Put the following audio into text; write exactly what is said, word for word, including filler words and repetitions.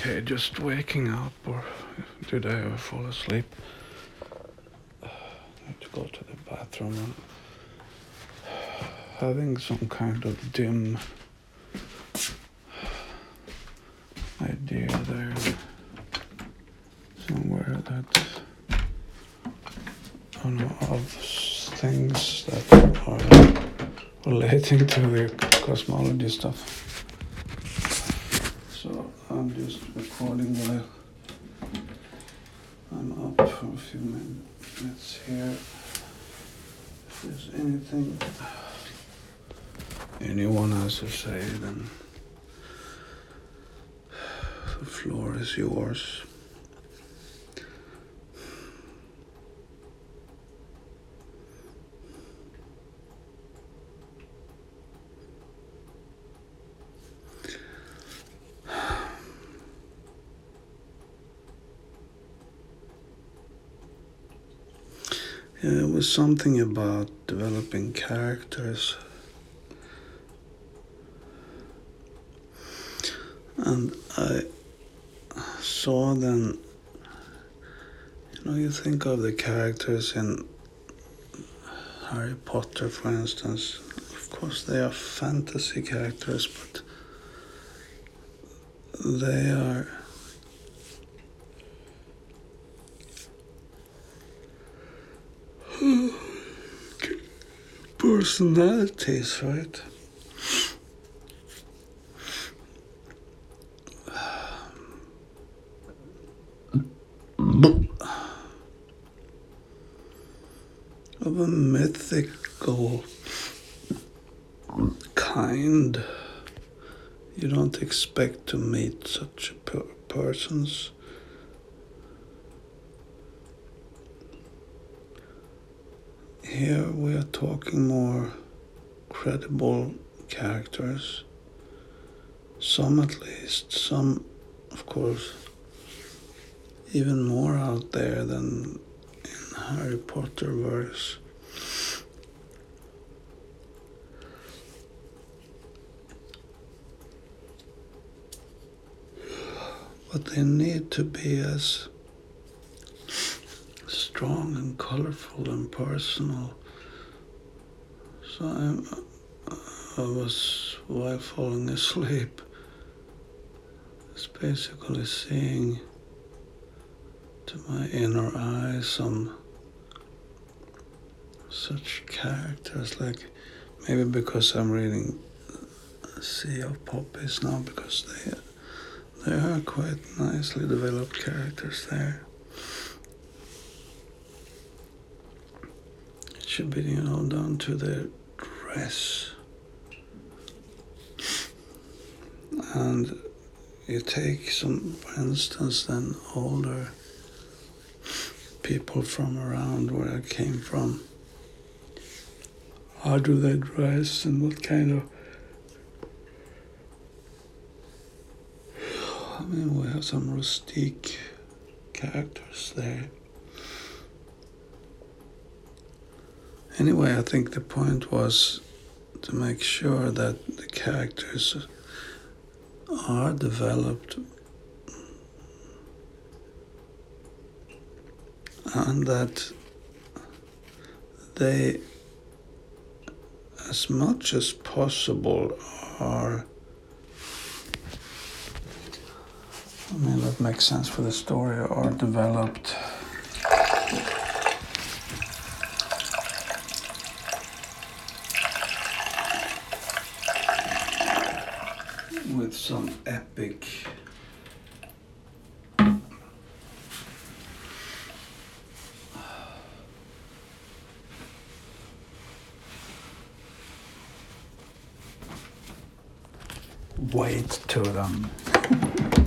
Okay, just waking up, or did I ever fall asleep? I have to go to the bathroom and having some kind of dim idea there somewhere that I don't know of things that are relating to the cosmology stuff. So I'm just recording while I'm up for a few minutes here. If there's anything anyone has to say, then the floor is yours. Yeah, it was something about developing characters. And I saw then, you know, you think of the characters in Harry Potter, for instance. Of course, they are fantasy characters, but they are personalities, right? Of a mythical kind. You don't expect to meet such per- persons. Here we are talking more credible characters. Some at least, some of course even more out there than in Harry Potter verse. But they need to be as strong and colorful and personal. So I'm, I was, while falling asleep, it's basically seeing to my inner eye some such characters, like maybe because I'm reading Sea of Poppies now, because they they are quite nicely developed characters there. It should be, you know, down to their dress. And you take some, for instance, then older people from around where I came from. How do they dress and what kind of... I mean, we have some rustique characters there. Anyway, I think the point was to make sure that the characters are developed and that they, as much as possible, are, I mean, that makes sense for the story, are developed with some epic weight to them.